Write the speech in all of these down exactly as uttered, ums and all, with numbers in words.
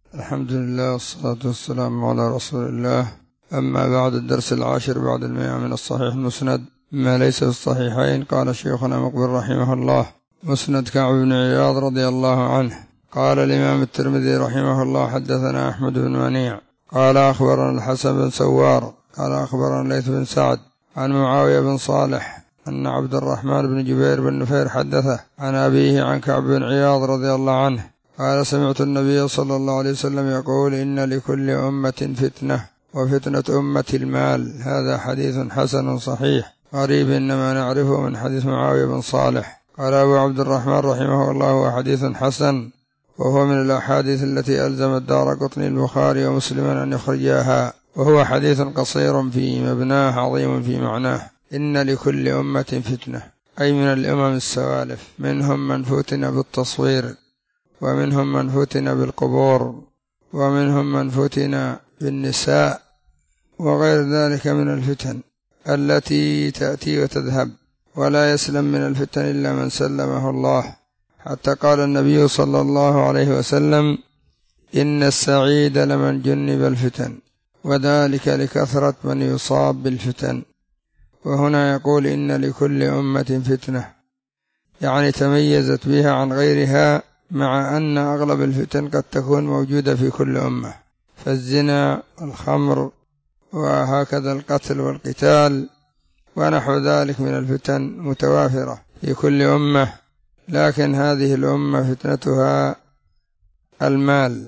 الحمد لله والصلاة والسلام على رسول الله. أما بعد، الدرس العاشر بعد المئة من الصحيح المسند ما ليس في الصحيحين. قال شيخنا مقبل رحمه الله: مسند كعب بن عياض رضي الله عنه. قال الإمام الترمذي رحمه الله: حدثنا أحمد بن منيع قال أخبرنا الحسن بن سوار قال أخبرنا الليث بن سعد عن معاوية بن صالح أن عبد الرحمن بن جبير بن نفير حدثه عن أبيه عن كعب بن عياض رضي الله عنه قال: سمعت النبي صلى الله عليه وسلم يقول: إن لكل أمة فتنة وفتنة أمة المال. هذا حديث حسن صحيح غريب إنما نعرفه من حديث معاوية بن صالح. قال أبو عبد الرحمن رحمه الله: هو حديث حسن، وهو من الأحاديث التي ألزم الدارقطني البخاري ومسلما أن يخرجاها، وهو حديث قصير في مبناه عظيم في معناه. إن لكل أمة فتنة، أي من الأمم السوالف، منهم من فتن بالتصوير، ومنهم من فتن بالقبور، ومنهم من فتن بالنساء، وغير ذلك من الفتن التي تأتي وتذهب، ولا يسلم من الفتن إلا من سلمه الله. حتى قال النبي صلى الله عليه وسلم: إن السعيد لمن جنب الفتن، وذلك لكثرة من يصاب بالفتن. وهنا يقول: إن لكل أمة فتنة، يعني تميزت بها عن غيرها، مع أن أغلب الفتن قد تكون موجودة في كل أمة، فالزنا والخمر وهكذا القتل والقتال ونحو ذلك من الفتن متوافرة في كل أمة، لكن هذه الأمة فتنتها المال.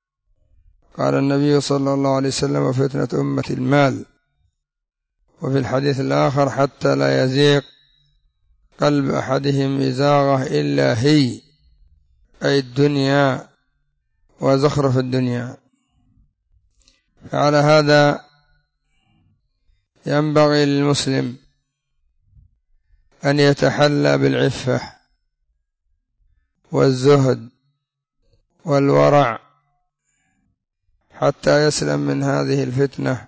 قال النبي صلى الله عليه وسلم: فتنة أمة المال. وفي الحديث الآخر: حتى لا يزيغ قلب أحدهم إزاغة إلا هي، أي الدنيا وزخرف الدنيا. فعلى هذا ينبغي للمسلم أن يتحلى بالعفة والزهد والورع حتى يسلم من هذه الفتنة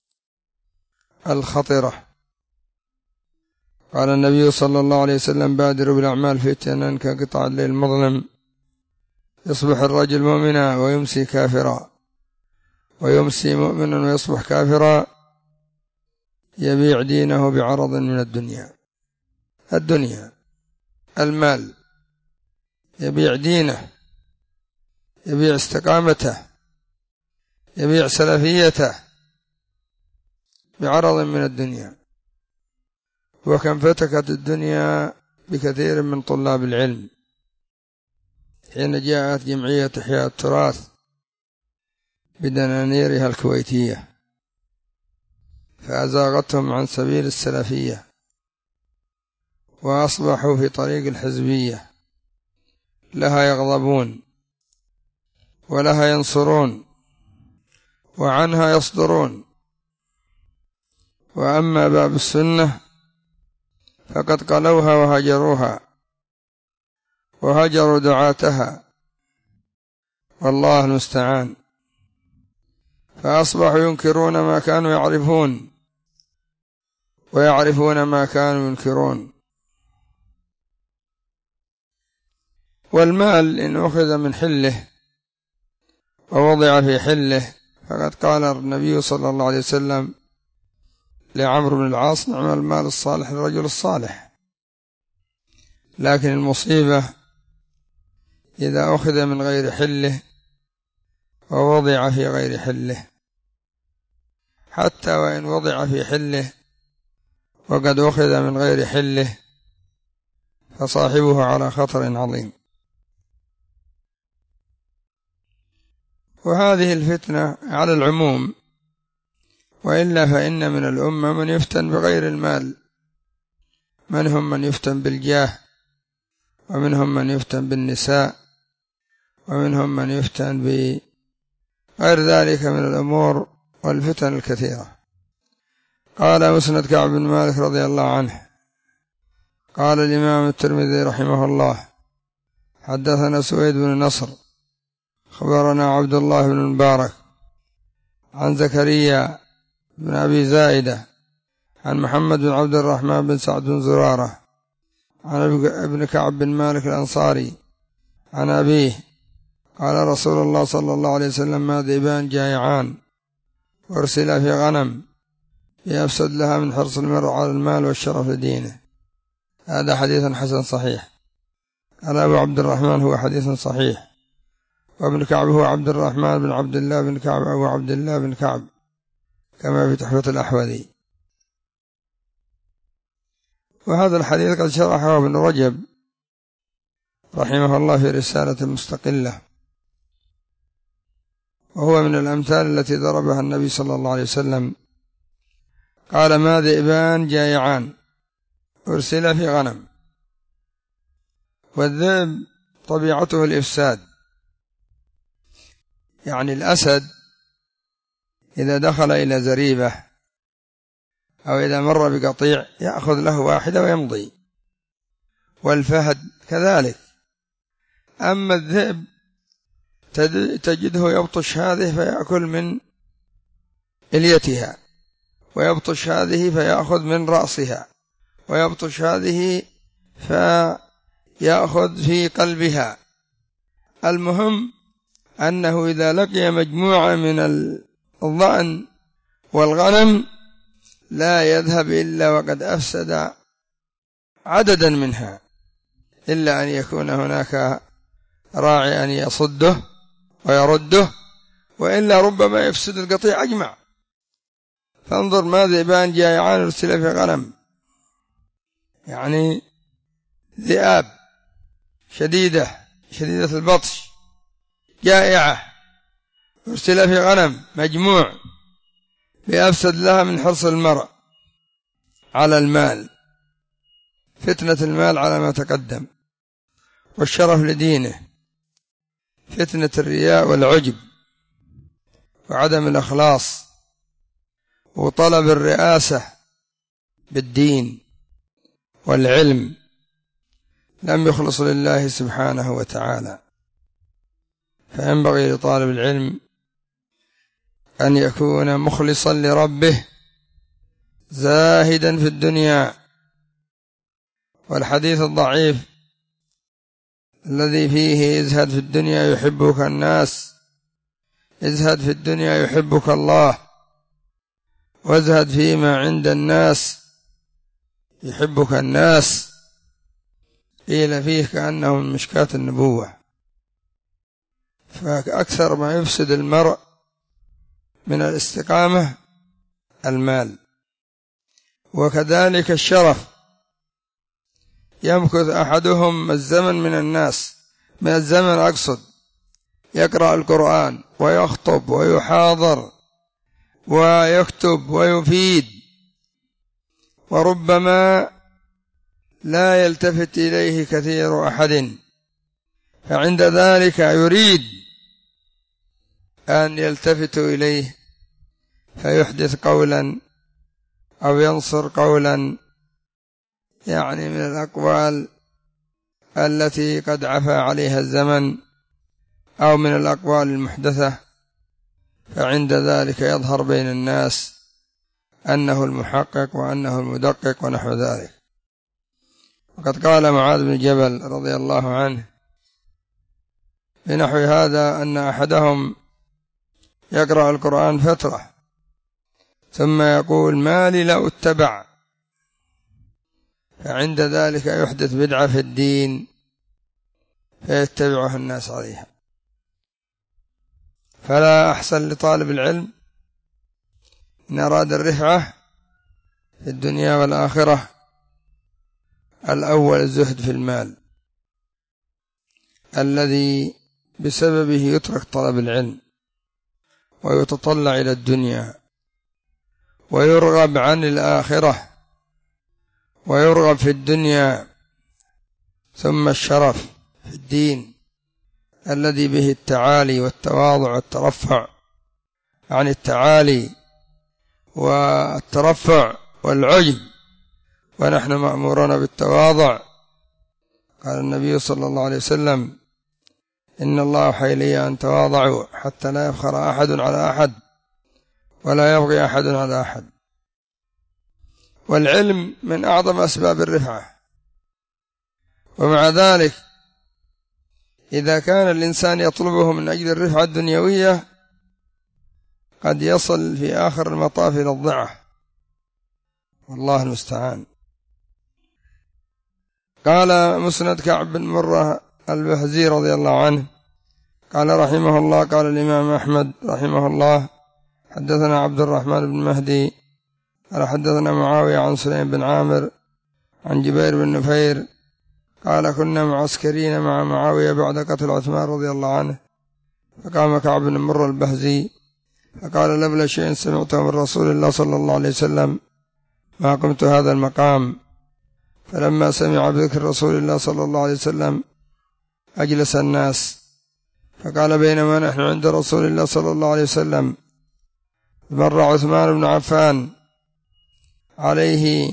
الخطرة. قال النبي صلى الله عليه وسلم: بادروا بالأعمال فتنا كقطع الليل المظلم، يصبح الرجل مؤمنا ويمسي كافرا، ويمسي مؤمنا ويصبح كافرا، يبيع دينه بعرض من الدنيا. الدنيا المال، يبيع دينه، يبيع استقامته، يبيع سلفيته بعرض من الدنيا. وكم فتكت الدنيا بكثير من طلاب العلم حين جاءت جمعية إحياء التراث بدنانيرها الكويتية فأزاغتهم عن سبيل السلفية، وأصبحوا في طريق الحزبية، لها يغضبون ولها ينصرون وعنها يصدرون. وأما باب السنة فقد قلوها وهجروها وهجروا دعاتها، والله المستعان. فأصبحوا ينكرون ما كانوا يعرفون ويعرفون ما كانوا ينكرون. والمال إن أخذ من حله ووضع في حله، فقد قال النبي صلى الله عليه وسلم لعمرو بن العاص: نعم المال الصالح للرجل الصالح. لكن المصيبة إذا أخذ من غير حله ووضع في غير حله، حتى وإن وضع في حله وقد أخذ من غير حله فصاحبه على خطر عظيم. وهذه الفتنة على العموم، وإلا فإن من الأمة من يفتن بغير المال، منهم من يفتن بالجاه، ومنهم من يفتن بالنساء، ومنهم من يفتن بغير ذلك من الأمور والفتن الكثيرة. قال مسند كعب بن مالك رضي الله عنه. قال الإمام الترمذي رحمه الله: حدثنا سويد بن نصر خبرنا عبد الله بن المبارك عن زكريا بن أبي زائدة عن محمد بن عبد الرحمن بن سعد بن زرارة عن ابن كعب بن مالك الأنصاري عن أبيه قال رسول الله صلى الله عليه وسلم: ما ذئبان جائعان أرسل في غنم يفسد لها من حرص المرء على المال والشرف لدينه. هذا حديث حسن صحيح. قال أبو عبد الرحمن: هو حديث صحيح. وابن كعب هو عبد الرحمن بن عبد الله بن كعب أبو عبد الله بن كعب كما في تحفة الأحوذي. وهذا الحديث قد شرحه ابن رجب رحمه الله في رسالة مستقلة، وهو من الأمثال التي ضربها النبي صلى الله عليه وسلم. قال: ما ذئبان جائعان أرسل في غنم. والذئب طبيعته الإفساد، يعني الأسد إذا دخل إلى زريبة أو إذا مر بقطيع يأخذ له واحدة ويمضي، والفهد كذلك. أما الذئب تجده يبطش هذه فيأكل من إليتها، ويبطش هذه فيأخذ من رأسها، ويبطش هذه فيأخذ في قلبها. المهم أنه إذا لقي مجموعة من الضأن والغنم لا يذهب إلا وقد أفسد عددا منها، إلا أن يكون هناك راعي أن يصده ويرده، وإلا ربما يفسد القطيع أجمع. فانظر: ما ذئبان جائعان أرسل في غنم، يعني ذئاب شديدة شديدة البطش جائعة أرسل في غنم مجموع بأفسد لها من حرص المرء على المال، فتنة المال على ما تقدم، والشرف لدينه، فتنة الرياء والعجب وعدم الإخلاص وطلب الرئاسة بالدين والعلم، لم يخلص لله سبحانه وتعالى. فينبغي لطالب العلم أن يكون مخلصا لربه زاهدا في الدنيا. والحديث الضعيف الذي فيه: ازهد في الدنيا يحبك الناس، ازهد في الدنيا يحبك الله، وازهد فيما عند الناس يحبك الناس، قيل فيه كأنه من مشكاة النبوة. فأكثر ما يفسد المرء من الاستقامة المال، وكذلك الشرف. يمكث أحدهم الزمن من الناس، من الزمن أقصد، يقرأ القرآن ويخطب ويحاضر ويكتب ويفيد، وربما لا يلتفت إليه كثير أحد، فعند ذلك يريد أن يلتفتوا إليه فيحدث قولا أو ينصر قولا، يعني من الأقوال التي قد عفى عليها الزمن أو من الأقوال المحدثة، فعند ذلك يظهر بين الناس أنه المحقق وأنه المدقق ونحو ذلك. وقد قال معاذ بن جبل رضي الله عنه بنحو هذا: أن أحدهم يقرأ القرآن فترة ثم يقول: ما لي لا أتبع، فعند ذلك يحدث بدعة في الدين فيتبعها الناس عليها. فلا أحسن لطالب العلم إن أراد الرفعة في الدنيا والآخرة الأول الزهد في المال الذي بسببه يترك طلب العلم ويتطلع إلى الدنيا ويرغب عن الآخرة ويرغب في الدنيا. ثم الشرف في الدين الذي به التعالي والتواضع والترفع عن التعالي والترفع والعجب، ونحن مأمورون بالتواضع. قال النبي صلى الله عليه وسلم: إن الله أوحى إلي أن تواضعوا حتى لا يفخر أحد على أحد ولا يبغي أحد على أحد. والعلم من أعظم أسباب الرفعة، ومع ذلك إذا كان الإنسان يطلبه من أجل الرفعة الدنيوية قد يصل في آخر المطاف إلى الضعف، والله المستعان. قال مسند كعب بن مرة البهزي رضي الله عنه قال رحمه الله قال الإمام أحمد رحمه الله حدثنا عبد الرحمن بن مهدي قال حدثنا معاوية عن سليم بن عامر عن جبير بن نفير قال كنا معسكرين مع معاوية بعد قتل عثمان رضي الله عنه، فقام كعب بن مرة البهزي فقال لولا شيء سمعته من رسول الله صلى الله عليه وسلم ما قمت هذا المقام. فلما سمع بذكر رسول الله صلى الله عليه وسلم أجلس الناس، فقال بينما نحن عند رسول الله صلى الله عليه وسلم مر عثمان بن عفان عليه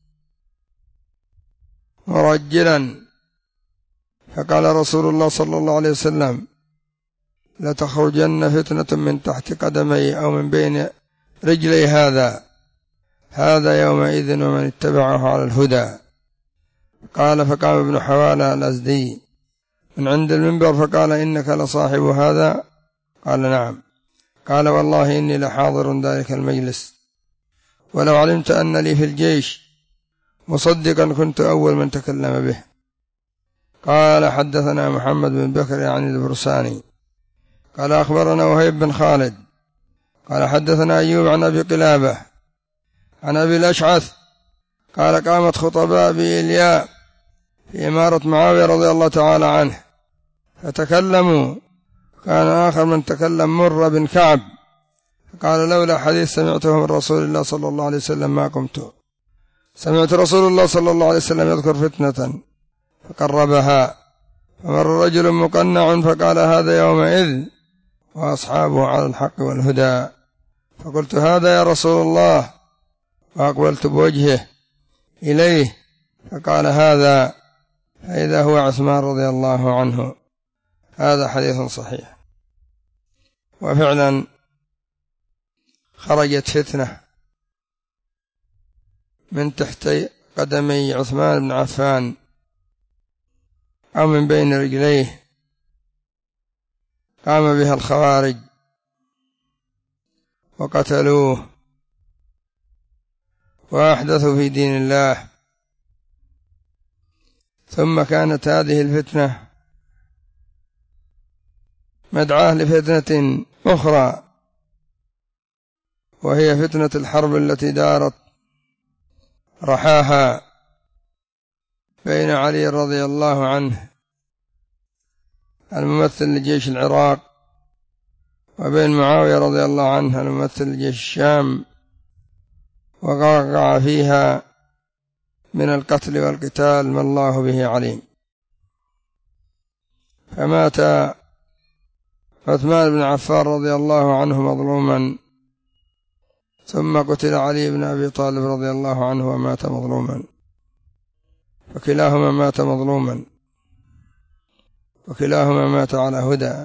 مرجلا، فقال رسول الله صلى الله عليه وسلم لتخرجن فتنة من تحت قدمي أو من بين رجلي هذا هذا يومئذ ومن اتبعه على الهدى. قال فقام ابن حوالة الأزدي من عند المنبر فقال إنك لصاحب هذا؟ قال نعم. قال والله إني لحاضر ذلك المجلس، ولو علمت أن لي في الجيش مصدقا كنت أول من تكلم به. قال حدثنا محمد بن بكر عن البرساني قال أخبرنا وهيب بن خالد قال حدثنا أيوب عن أبي قلابة عن أبي الأشعث قال قامت خطباء بإلياء في إمارة معاوية رضي الله تعالى عنه فتكلموا، كان آخر من تكلم مر بن كعب قال لولا حديث سمعته من رسول الله صلى الله عليه وسلم ما قمت. سمعت رسول الله صلى الله عليه وسلم يذكر فتنة فقربها، فمر رجل مقنع فقال هذا يومئذ وأصحابه على الحق والهدى، فقلت هذا يا رسول الله، وأقبلت بوجهه إليه فقال هذا، فإذا هو عثمان رضي الله عنه. هذا حديث صحيح. وفعلا خرجت فتنة من تحت قدمي عثمان بن عفان أو من بين رجليه، قام بها الخوارج وقتلوه وأحدثوا في دين الله. ثم كانت هذه الفتنة مدعاة لفتنة أخرى، وهي فتنة الحرب التي دارت رحاها بين علي رضي الله عنه الممثل لجيش العراق وبين معاوية رضي الله عنه الممثل لجيش الشام، وقع فيها من القتل والقتال ما الله به عليم. فمات عثمان بن عفان رضي الله عنه مظلوما، ثم قتل علي بن أبي طالب رضي الله عنه ومات مظلوما، فكلاهما مات مظلوما وكلاهما مات على هدى،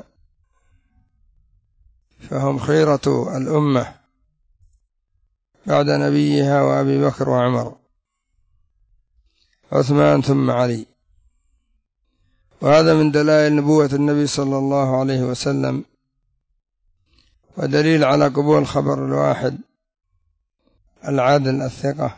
فهم خيرة الأمة بعد نبيها وأبي بكر وعمر، عثمان ثم علي. وهذا من دلائل نبوة النبي صلى الله عليه وسلم، ودليل على قبول خبر الواحد العادل الثقة.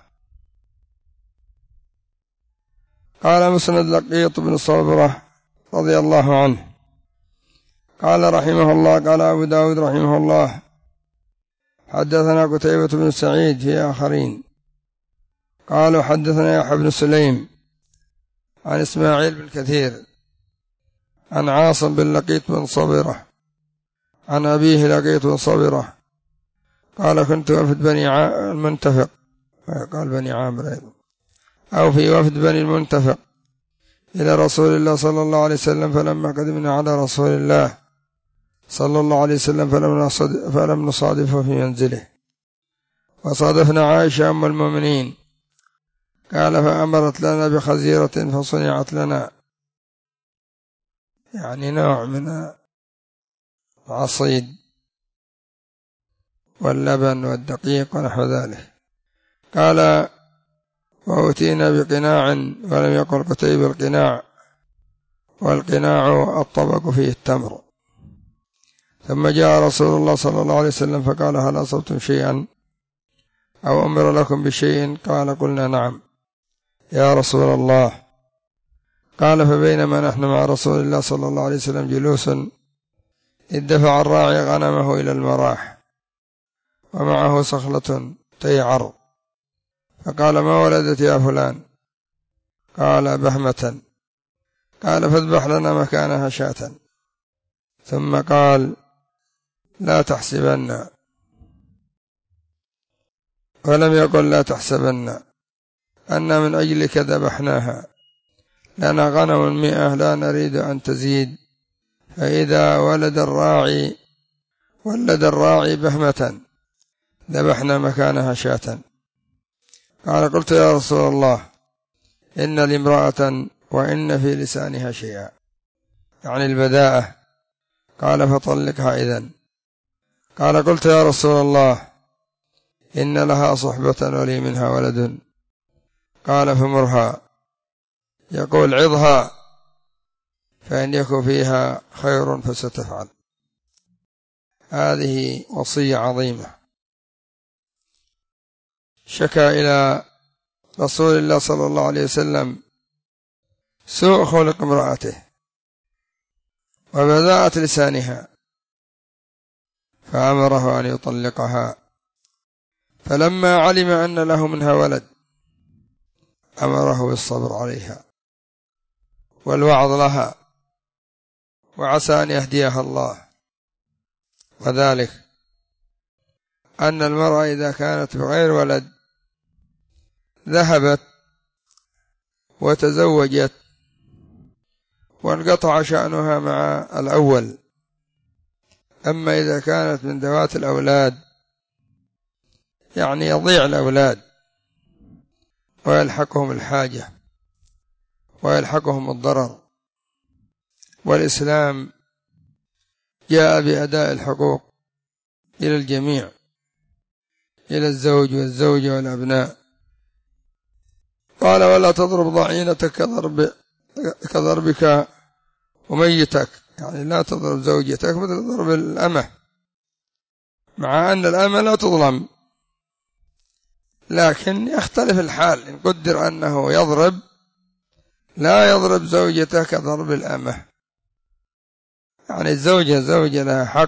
قال مسند لقيط بن صبرة رضي الله عنه قال رحمه الله قال أبو داود رحمه الله حدثنا قتيبة بن سعيد في آخرين قالوا حدثنا يحيى بن سليم عن إسماعيل بن كثير عن عاصم بن لقيط بن صبرة عن أبيه لقيط بن صبرة قال كنت وفد بني المنتفق، قال بني عامر أيضا، أو في وفد بني المنتفق إلى رسول الله صلى الله عليه وسلم، فلما قدمنا على رسول الله صلى الله عليه وسلم فلم نصادفه في منزله، وصادفنا عائشة أم المؤمنين، قال فأمرت لنا بخزيرة فصنعت لنا، يعني نوع من العصيد واللبن والدقيق ونحو ذلك. قال وأتينا بقناع، ولم يقل قتيب القناع، والقناع الطبق فيه التمر. ثم جاء رسول الله صلى الله عليه وسلم فقال: هل أصبتم شيئا أو أمر لكم بشيء؟ قال: قلنا: نعم يا رسول الله. قال: فبينما نحن مع رسول الله صلى الله عليه وسلم جلوس إذ دفع الراعي غنمه إلى المراح ومعه صخلة تيعر، فقال: ما ولدت يا فلان؟ قال: بهمة. قال: فاذبح لنا مكانها شاة. ثم قال: لا تحسبن، ولم يقل لا تحسبن أن من أجلك ذبحناها، لنا غنم مئة لا نريد أن تزيد، فإذا ولد الراعي ولد الراعي بهمة ذبحنا مكانها شاة. قال: قلت يا رسول الله إن لامرأة وإن في لسانها شيئا، يعني البذاءة. قال: فطلقها إذن. قال: قلت يا رسول الله إن لها صحبة ولي منها ولد. قال: فمرها، يقول: عظها، فإن يكن فيها خير فستفعل. هذه وصية عظيمة. شكا إلى رسول الله صلى الله عليه وسلم سوء خلق امرأته وبذاءة لسانها، فأمره أن يطلقها. فلما علم أن له منها ولد أمره بالصبر عليها والوعظ لها، وعسى أن يهديها الله. وذلك أن المرأة إذا كانت بغير ولد ذهبت وتزوجت وانقطع شأنها مع الأول. أما إذا كانت من ذوات الأولاد يعني يضيع الأولاد ويلحقهم الحاجة ويلحقهم الضرر، والإسلام جاء بأداء الحقوق إلى الجميع، إلى الزوج والزوجة والأبناء. قال: ولا تضرب ضعينتك كضرب كضربك وميتك، يعني لا تضرب زوجتك مثل ضرب الأمة، مع أن الأمة لا تظلم، لكن يختلف الحال. إن قدر أنه يضرب لا يضرب زوجته كضرب الأمة، يعني الزوجة زوجة لها حق.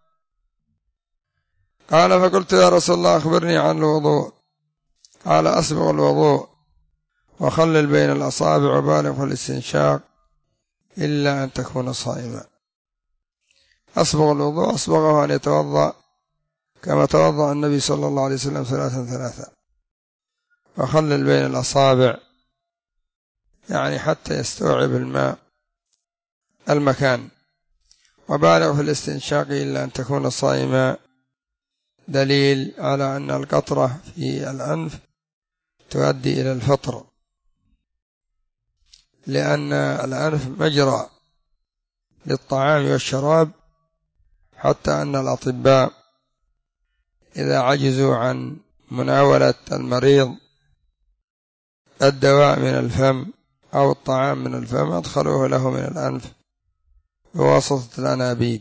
قال: فقلت يا رسول الله أخبرني عن الوضوء. قال: أسبغ الوضوء وخلل بين الأصابع وبالغ في الاستنشاق إلا أن تكون صائما. أسبغ الوضوء أسبغه أن يتوضأ كما توضأ النبي صلى الله عليه وسلم ثلاثا ثلاثا، وخلل بين الأصابع يعني حتى يستوعب الماء المكان، وبالغ في الاستنشاق إلا أن تكون صائما، دليل على أن القطرة في الأنف تؤدي إلى الفطر، لأن الأنف مجرى للطعام والشراب، حتى أن الأطباء إذا عجزوا عن مناولة المريض الدواء من الفم أو الطعام من الفم أدخلوه له من الأنف بواسطة الأنابيب.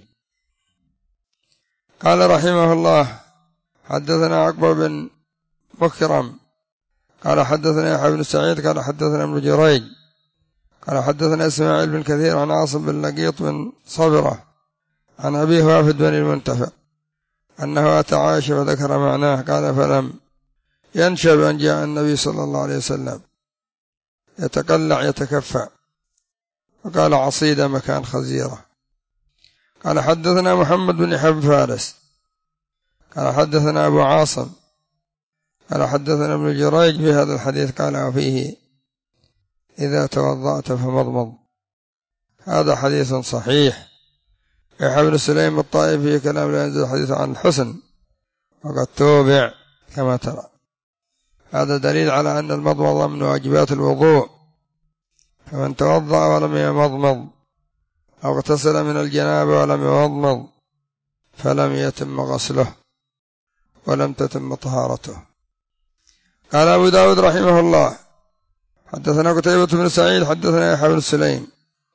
قال رحمه الله: حدثنا عقبة بن مكرم قال حدثنا يحيى بن سعيد قال حدثنا ابن جريج قال حدثنا إسماعيل بن كثير عن عاصم بن لقيط بن صبرة عن أبيه وافد بن المنتفع أنه أتى عائشة فذكر معناه. قال: فلم ينشب أن جاء النبي صلى الله عليه وسلم يتقلع يتكفى، وقال: عصيدة مكان خزيرة. قال: حدثنا محمد بن حب فارس قال حدثنا أبو عاصم قال حدثنا ابن جريج في هذا الحديث قال: وفيه إذا توضأت فمضمض. هذا حديث صحيح. يحيى بن سليم الطائفي كلام لا ينزل الحديث عن الحسن وقد توبع كما ترى. هذا دليل على أن المضمضة من واجبات الوضوء، فمن توضأ ولم يمضمض أو اغتسل من الجنابة ولم يمضمض فلم يتم غسله ولم تتم طهارته. قال أبو داود رحمه الله: حدثنا قتيبة بن سعيد حدثنا يحيى بن سليم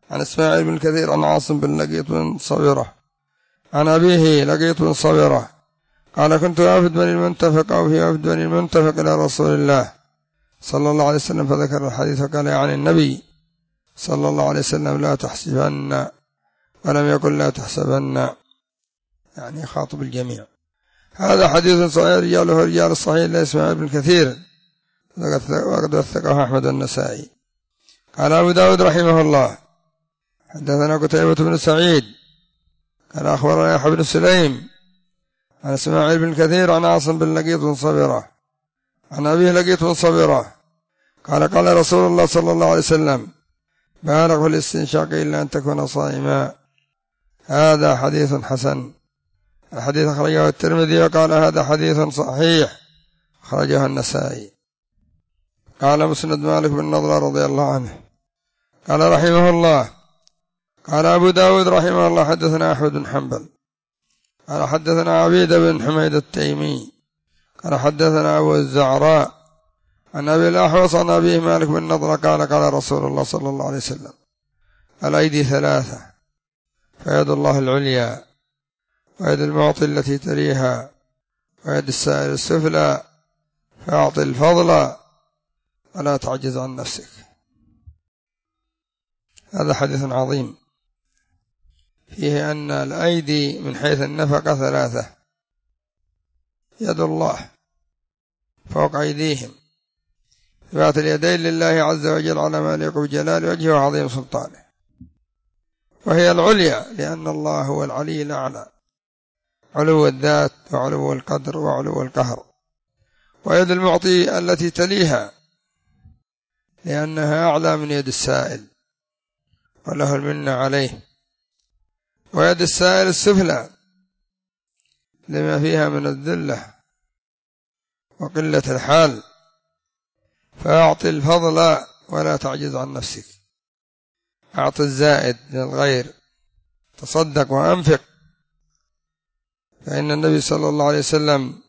عن إسماعيل بن كثير عن عاصم بن لقيط بن صبرة عن أبيه لقيط بن صبرة قال كنت وافد بني المنتفق أو في وافد بني المنتفق إلى رسول الله صلى الله عليه وسلم فذكر الحديث وقال يعني النبي صلى الله عليه وسلم لا تحسبن، ولم يقل لا تحسبن، يعني خاطب الجميع. هذا حديث صحيح رجاله رجال الصحيح لا إسماعيل بن كثير وقد وثقه أحمد النسائي. قال أبو داود رحمه الله حدثنا قتيبة بن سعيد قال أخبرنا يحيى بن سليم عن إسماعيل بن كثير عن عاصم بن لقيط بن صبرة عن أبيه لقيط بن صبرة قال قال رسول الله صلى الله عليه وسلم بارك في الاستنشاق إلا أن تكون صائما. هذا حديث حسن. الحديث أخرجه الترمذي وقال هذا حديث صحيح أخرجه النسائي. قال مسند مالك بن نضرة رضي الله عنه قال رحمه الله قال أبو داود رحمه الله حدثنا أحمد بن حنبل قال حدثنا عبيد بن حميد التيمي قال حدثنا أبو الزعراء عن أبي الأحوص عن أبيه مالك بن نضرة قال قال رسول الله صلى الله عليه وسلم الأيدي ثلاثة فيد الله العليا ويد المعطي التي تليها ويد السائل السفلى فأعطي الفضل ولا تعجز عن نفسك. هذا حديث عظيم فيه أن الأيدي من حيث النفقة ثلاثة: يد الله فوق أيديهم، إثبات اليدين لله عز وجل على ما يليق بجلال وجهه وعظيم سلطانه، وهي العليا لأن الله هو العلي الأعلى، علو الذات وعلو القدر وعلو القهر. ويد المعطي التي تليها لأنها أعلى من يد السائل وله المنة عليه. ويد السائل السفلى لما فيها من الذلة وقلة الحال. فأعطي الفضل ولا تعجز عن نفسك، أعطي الزائد للغير، تصدق وأنفق. فإن النبي صلى الله عليه وسلم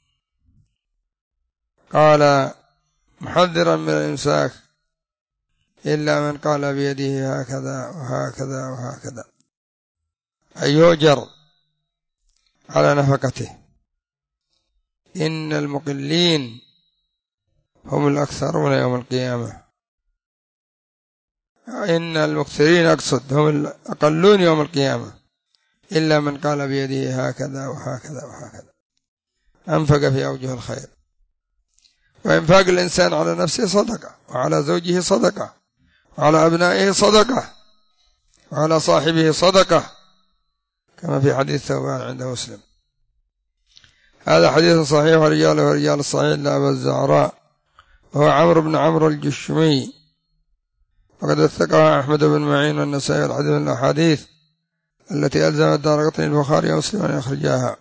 قال محذرا من الإمساك إلا من قال بيده هكذا وهكذا وهكذا، أي يؤجر على نفقته. إن المقلين هم الأكثرون يوم القيامة، إن المكثرين أقصد هم الأقلون يوم القيامة، إلا من قال بيده هكذا وهكذا وهكذا، أنفق في أوجه الخير. وإنفاق الإنسان على نفسه صدقة، وعلى زوجه صدقة، وعلى أبنائه صدقة، وعلى صاحبه صدقة، كما في حديث ثوبان عند مسلم. هذا حديث صحيح ورجاله رجال الصحيح لأبي الزعراء وهو عمرو بن عمرو الجشمي، وقد وثقه أحمد بن معين والنسائي. والحديث من الأحاديث التي ألزم الدارقطني البخاري ومسلم أن يخرجاها.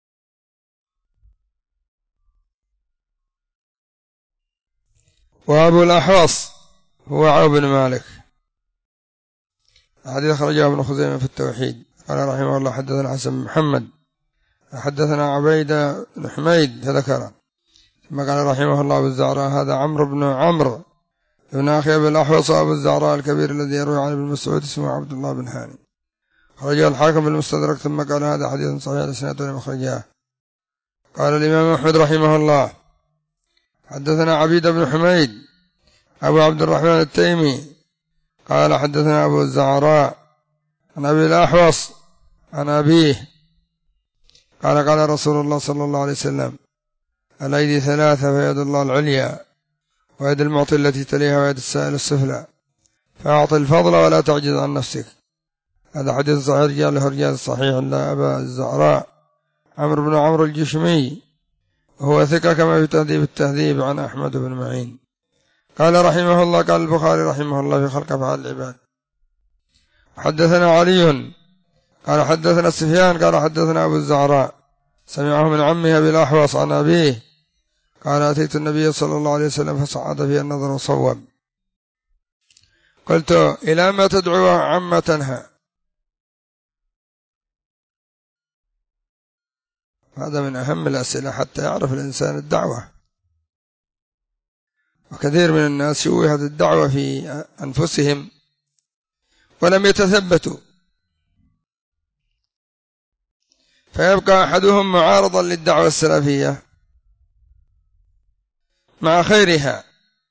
وأبو الأحوص هو عوف بن مالك، الحديث أخرجه ابن خزيمة في التوحيد. قال رحمه الله حدثنا حسن بن محمد حدثنا عبيدة بن حميد فذكره، ثم قال رحمه الله أبو الزعراء هذا عمرو بن عمرو ابن أخي أبي الأحوص أبو الزعراء الكبير الذي يروي عن ابن مسعود اسمه عبد الله بن هاني، خرجه الحاكم بالمستدرك. ثم قال هذا حديث صحيح لسنته لمخرجاه. قال الإمام أحمد رحمه الله حدثنا عبيد بن حميد أبو عبد الرحمن التيمي قال حدثنا أبو الزعراء عن أبي الأحوص عن أبيه قال قال رسول الله صلى الله عليه وسلم الأيدي ثلاثة فيد الله العليا ويد المعطي التي تليها ويد السائل السفلى فأعطي الفضل ولا تعجز عن نفسك. هذا حديث صحيح رجاله رجال الصحيح إلا أبا الزعراء عمرو بن عمرو الجشمي وهو ثقة كما في تهذيب التهذيب عن أحمد بن معين. قال رحمه الله قال البخاري رحمه الله في خلق أفعال العباد حدثنا علي قال حدثنا سفيان قال حدثنا أبو الزعراء سمعه من عمه أبي الأحوص عن أبيه قال أتيت النبي صلى الله عليه وسلم فصعد في النظر وصوب. قلت إلى ما تدعو عما تنهى؟ هذا من أهم الأسئلة حتى يعرف الإنسان الدعوة. وكثير من الناس شوهت الدعوة في أنفسهم ولم يتثبتوا، فيبقى أحدهم معارضا للدعوة السلفية مع خيرها.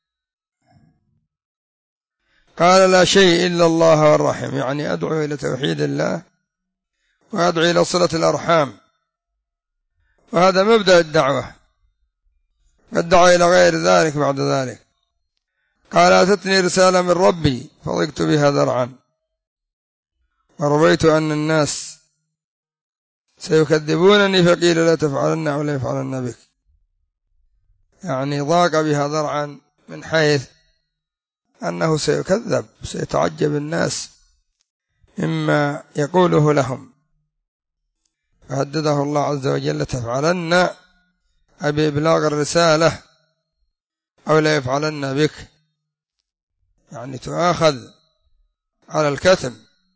قال لا شيء إلا الله والرحم، يعني أدعو إلى توحيد الله وأدعو إلى صلة الأرحام، وهذا مبدأ الدعوة. قد دعا إلى غير ذلك بعد ذلك. قال أتتني رسالة من ربي فضقت بها ذرعا ورضيت أن الناس سيكذبونني فقيل لا تفعلن أو لا يفعلن بك، يعني ضاق بها ذرعا من حيث أنه سيكذب، سيتعجب الناس مما يقوله لهم، فهدده الله عز وجل تفعلن أبي إبلاغ الرسالة أو لا يفعلن بك، يعني تؤاخذ على الكتم.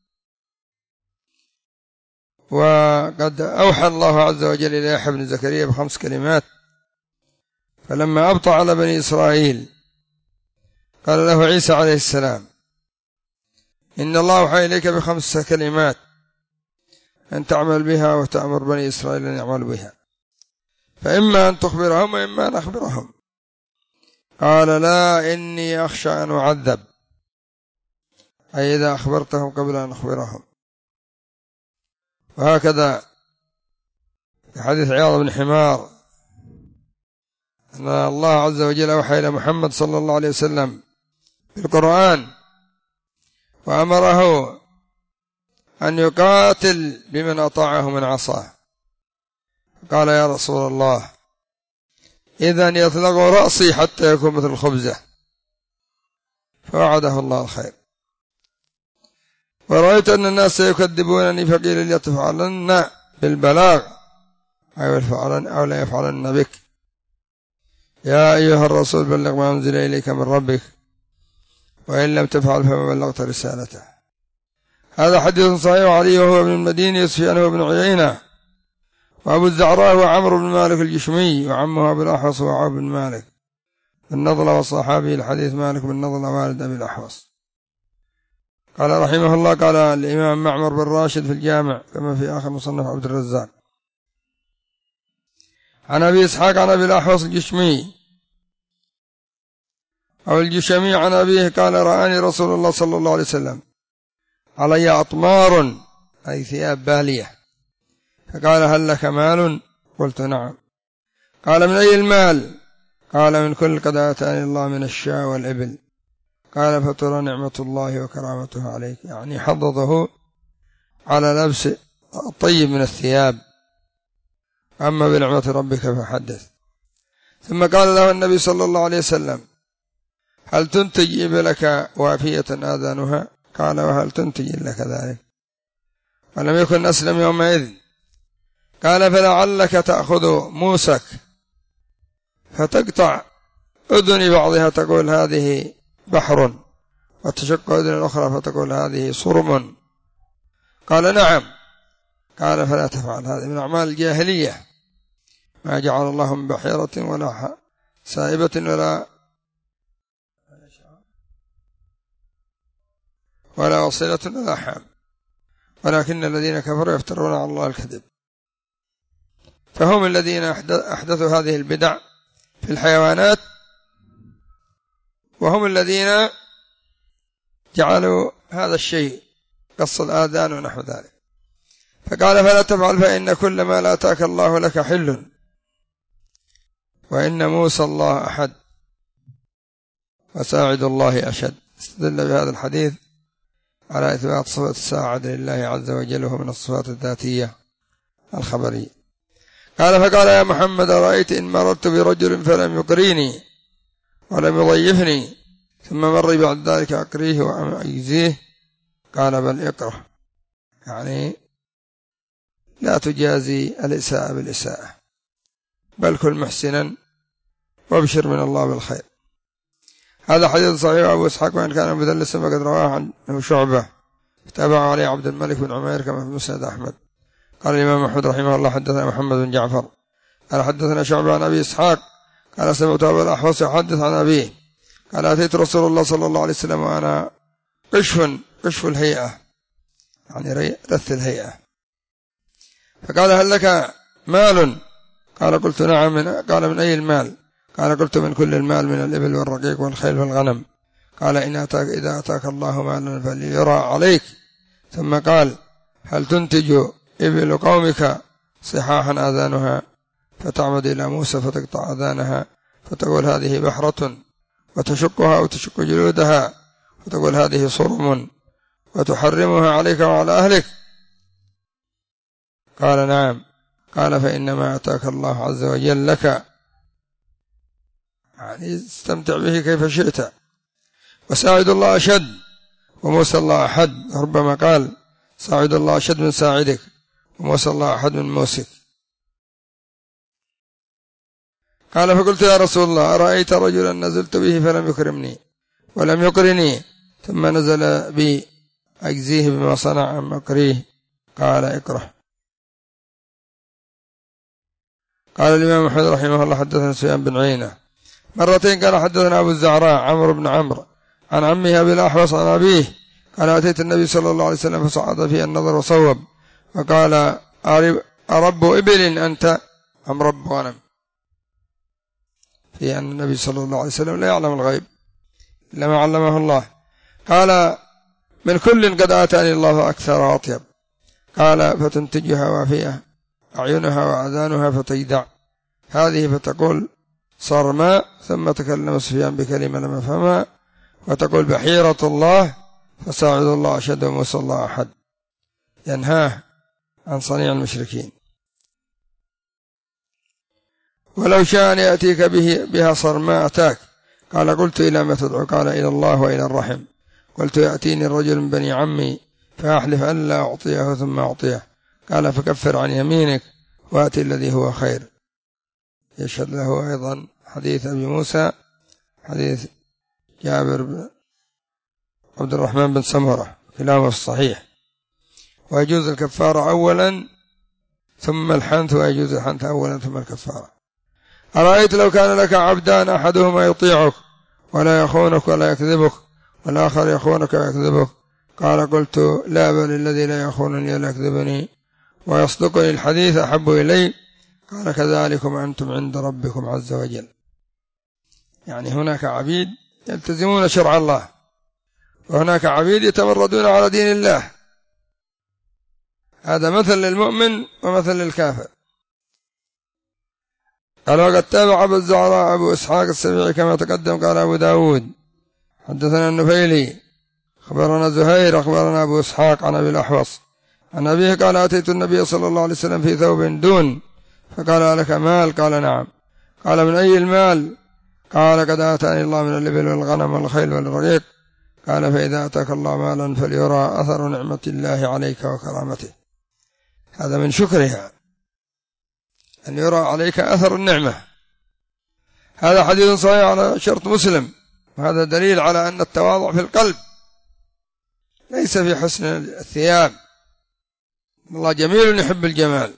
وقد أوحى الله عز وجل إلى يحيى بن زكريا بخمس كلمات، فلما أبطأ على بني إسرائيل قال له عيسى عليه السلام إن الله أوحى إليك بخمس كلمات أن تعمل بها وتأمر بني إسرائيل أن يعملوا بها، فإما أن تخبرهم وإما أن أخبرهم. قال لا إني أخشى أن أعذب، أي إذا أخبرتهم قبل أن أخبرهم. وهكذا في حديث عياض بن حمار أن الله عز وجل أوحى إلى محمد صلى الله عليه وسلم بالقرآن وأمره أن يقاتل بمن أطاعه من عصاه، قال يا رسول الله إذن يطلق رأسي حتى يكون مثل الخبزة، فوعده الله الخير. ورأيت أن الناس سيكذبونني فقيل لي تفعلن بالبلاغ أو لا يفعلن بك، يا أيها الرسول بلغ ما أنزل إليك من ربك وإن لم تفعل فما بلغت رسالته. هذا حديث صحيح. وعلي وهو ابن المديني يسفيان وابن عيينة وأبو الزعراء وعمرو بن مالك الجشمي وعمه أبو الأحوص وعوف بن مالك النضلة والصحابي الحديث مالك بن نضلة والد أبي الأحوص. قال رحمه الله قال الإمام معمر بن راشد في الجامع كما في آخر مصنف عبد الرزاق عن أبي إسحاق عن أبي الأحوص الجشمي أو الجشمي عن أبيه قال رآني رسول الله صلى الله عليه وسلم علي أطمار أي ثياب بالية، فقال هل لك مال؟ قلت نعم. قال من أي المال؟ قال من كل قد آتاني الله من الشاة والإبل. قال فترى نعمة الله وكرامته عليك، يعني حضضه على لبس الطيب من الثياب، أما بنعمة ربك فحدث. ثم قال له النبي صلى الله عليه وسلم هل تنتج إبلك وافية آذانها؟ قال وهل تنتج إلا كذلك؟ ولم يكن أسلم يومئذ. قال فلعلك تأخذ موسك فتقطع أذن بعضها تقول هذه بحر، وتشق أذن الأخرى فتقول هذه صرم. قال نعم. قال فلا تفعل، هذه من أعمال الجاهلية، ما جعل الله من بحيرة ولا سائبة ولا ولا وصلة ولا حام، ولكن الذين كفروا يفترون على الله الكذب. فهم الذين أحدثوا هذه البدع في الحيوانات، وهم الذين جعلوا هذا الشيء قص الآذان ونحو ذلك. فقال فلا تفعل فإن كل ما لا آتاك الله لك حل، وإن موسى الله أحد وساعد الله أشد. استدل بهذا الحديث على إثبات صفة الساعد لله عز وجل، وهو من الصفات الذاتية الخبرية. قال فقال يا محمد رأيت إن مررت برجل فلم يقريني ولم يضيفني ثم مر بعد ذلك أقريه وأجزيه؟ قال بل اقره، يعني لا تجازي الإساءة بالإساءة، بل كن محسنا وابشر من الله بالخير. هذا حديث صحيح. أبو إسحاق وإن كان مدلسا فقد رواه عنه شعبة تابعه عليه عبد الملك بن عمير كما في مسند أحمد. قال الإمام أحمد رحمه الله حدثنا محمد بن جعفر قال حدثنا شعبة عن أبي إسحاق قال سمعت أبا الأحوص يحدث عن أبيه قال أتيت رسول الله صلى الله عليه وسلم وأنا قشف كشف الهيئة، يعني رث الهيئة. فقال هل لك مال؟ قال قلت نعم. قال من أي المال؟ قال قلت من كل المال، من الإبل والرقيق والخيل والغنم. قال إن أتاك إذا أتاك الله مالا فليرى عليك. ثم قال هل تنتج إبل قومك صحاحا آذانها، فتعمد إلى موسى فتقطع آذانها، فتقول هذه بحرة، وتشقها وتشق جلودها، وتقول هذه صرم، وتحرمها عليك وعلى أهلك؟ قال نعم. قال فإنما أتاك الله عز وجل لك، يعني استمتع به كيف شئت. وساعد الله أشد وموسى الله أحد، ربما قال ساعد الله أشد من ساعدك، وموسى الله أحد من موسك. قال فقلت يا رسول الله أرأيت رجلا نزلت به فلم يكرمني ولم يقرني، ثم نزل بي أجزيه بما صنع أم أقريه؟ قال اكره. قال الإمام أحمد رحمه الله حدثنا سفيان بن عيينة مرتين قال حدثنا أبو الزعراء عمرو بن عمرو عن عمه أبي الأحوص عن أبيه قال أتيت النبي صلى الله عليه وسلم فصعد فيه النظر وصوب، وقال أرب إبل أنت أم رب غنم؟ في أن النبي صلى الله عليه وسلم لا يعلم الغيب إلا ما علمه الله. قال من كل قد آتاني الله أكثر وأطيب. قال فتنتجها وافية أعينها وأذانها فتجدع، هذه فتقول صرماء، ثم تكلم سفيان بكلمة لم يفهمها، وتقول بحيرة الله، فساعد الله أشد وموسى الله أحد، ينهاه عن صنيع المشركين. ولو شاء أن يأتيك به بها صرماء أتاك. قال قلت إلى ما تدعو؟ قال إلى الله وإلى الرحم. قلت يأتيني الرجل من بني عمي فأحلف أن لا أعطيه ثم أعطيه. قال فكفر عن يمينك وأتي الذي هو خير. يشهد له أيضا حديث أبي موسى حديث جابر بن عبد الرحمن بن سمرة كلاهما الصحيح. ويجوز الكفارة أولا ثم الحنث، ويجوز الحنث أولا ثم الكفارة. أرأيت لو كان لك عبدان أحدهما يطيعك ولا يخونك ولا يكذبك، والآخر يخونك ويكذبك؟ قال قلت لا، بل الذي لا يخونني ولا يكذبني ويصدقني الحديث أحب إلي. قال كذلكم أنتم عند ربكم عز وجل. يعني هناك عبيد يلتزمون شرع الله، وهناك عبيد يتمردون على دين الله. هذا مثل للمؤمن ومثل للكافر. قال وقد تابع أبو الزعراء أبو إسحاق السبيعي كما تقدم. قال أبو داود حدثنا النفيلي أخبرنا زهير أخبرنا أبو إسحاق عن أبي الأحوص عن أبيه قال أتيت النبي صلى الله عليه وسلم في ثوب دون، فقال لك مال؟ قال نعم. قال من أي المال؟ قال قد آتاني الله من الإبل والغنم والخيل والرقيق. قال فإذا أتاك الله مالا فليرى أثر نعمة الله عليك وكرامته. هذا من شكرها أن يرى عليك أثر النعمة. هذا حديث صحيح على شرط مسلم، وهذا دليل على أن التواضع في القلب ليس في حسن الثياب. الله جميل يحب الجمال.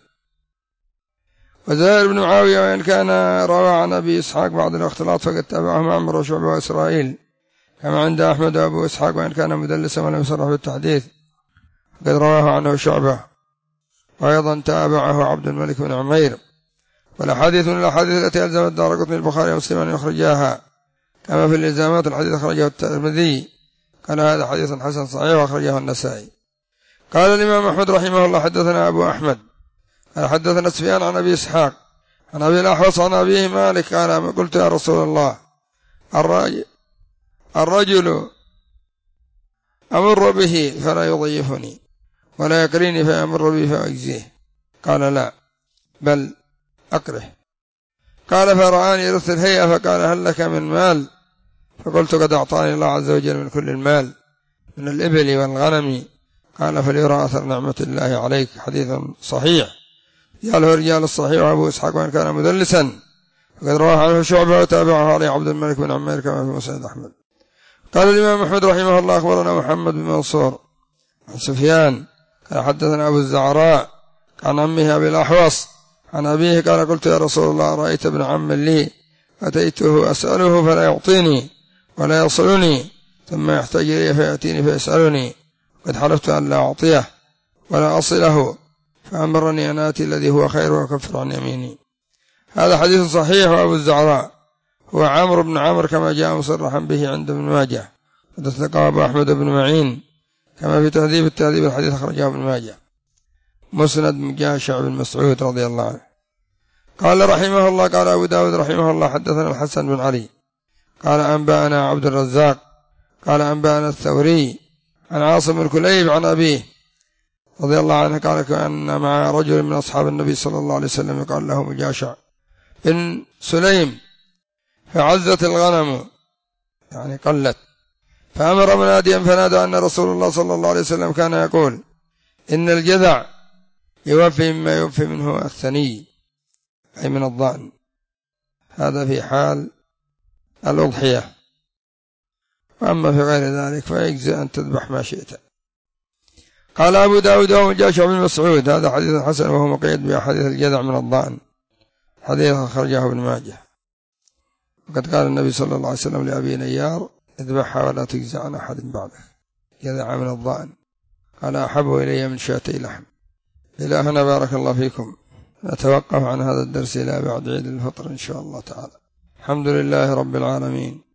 وزهير بن معاوية وإن كان روى عن أبي إسحاق بعض الاختلاط فقد تابعه معمر وشعبة وإسرائيل كما عند أحمد وأبو إسحاق، وإن كان مدلسا ولم يصرح بالتحديث فقد رواه عنه شعبة، وأيضا تابعه عبد الملك بن عمير. والأحاديث من الأحاديث التي ألزم الدارقطني البخاري ومسلم أن يخرجاها، كما في الإلزامات الحديث أخرجه الترمذي قال هذا حديث حسن صحيح، وأخرجه النسائي. قال الإمام أحمد رحمه الله حدثنا أبو أحمد قال حدثنا سفيان عن أبي إسحاق عن أبي الأحوص عن أبيه مالك قال قلت يا رسول الله الرجل, الرجل أمر به فلا يضيفني ولا يقريني فيمر بي فأجزيه. قال لا، بل أكره. قال فرآني يرث الهيئة فقال هل لك من مال؟ فقلت قد أعطاني الله عز وجل من كل المال من الإبل والغنم. قال فليرى أثر نعمة الله عليك. حديث صحيح قاله رجال الصحيح وأبو إسحاق وإن كان مدلسا فقد رواه عنه شعبة وتابعه علي عبد الملك بن عمير كما في مسند أحمد. قال الإمام أحمد رحمه الله أخبرنا محمد بن منصور عن سفيان قال حدثنا أبو الزعراء عن عمه أبي الأحوص عن أبيه قال قلت يا رسول الله رأيت ابن عم لي أتيته أسأله فلا يعطيني ولا يصلني، ثم يحتاج إلي فيأتيني فيسألني، قد حلفت أن لا أعطيه ولا أصله فأمرني أن آتي الذي هو خير وأكفر عن يميني. هذا حديث صحيح. وأبو الزعراء هو عمرو بن عمرو كما جاء مصرحا به عند ابن ماجه، وتثقى أبو أحمد بن معين كما في تهذيب التهذيب الحديث أخرجه ابن ماجه. مسند مجاشع بن مسعود رضي الله عنه قال رحمه الله. قال أبو داود رحمه الله حدثنا الحسن بن علي قال أنبأنا عبد الرزاق قال أنبأنا الثوري عن عاصم الكليب عن أبيه رضي الله عنه قال كان مع رجل من أصحاب النبي صلى الله عليه وسلم قال له مجاشع بن سليم فعزت الغنم يعني قلت، فأمر مناديا فنادى أن رسول الله صلى الله عليه وسلم كان يقول إن الجذع يوفي مما يوفي منه الثني أي من الضأن. هذا في حال الأضحية، وأما في غير ذلك فيجزي أن تذبح ما شئت. قال أبو داود ومجاشع بن مسعود هذا حديث حسن وهو مقيد بأحاديث الجذع من الضأن، حديث أخرجه ابن ماجه. وقد قال النبي صلى الله عليه وسلم لأبي نيار اذبحها ولا تجزع عن أحد بعده، جذع من الضأن. قال أحب إلي من شاتي لحم. إلى هنا بارك الله فيكم. نتوقف عن هذا الدرس إلى بعد عيد الفطر إن شاء الله تعالى. الحمد لله رب العالمين.